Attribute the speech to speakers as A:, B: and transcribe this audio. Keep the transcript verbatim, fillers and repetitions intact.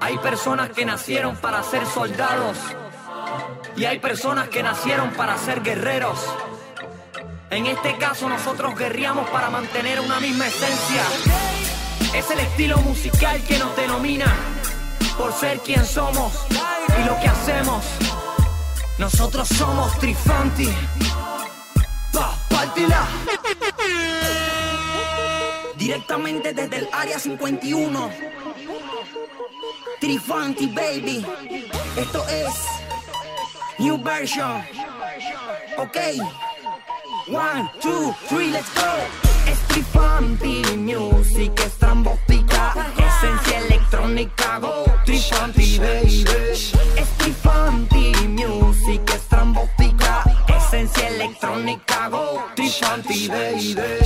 A: Hay personas que nacieron para ser soldados y hay personas que nacieron para ser guerreros. En este caso nosotros guerreamos para mantener una misma esencia. Es el estilo musical que nos denomina por ser quien somos y lo que hacemos. Nosotros somos Trifanti. Pa, partila. Directamente desde el área cincuenta y uno. Trifanti, baby. Esto es New Version. Ok. One, two, three, let's go. Es Trifanti Music, estrambótica, esencia electrónica, go. Trifanti, baby. Es Trifanti Music, estrambótica, esencia electrónica, go. Trifanti, baby.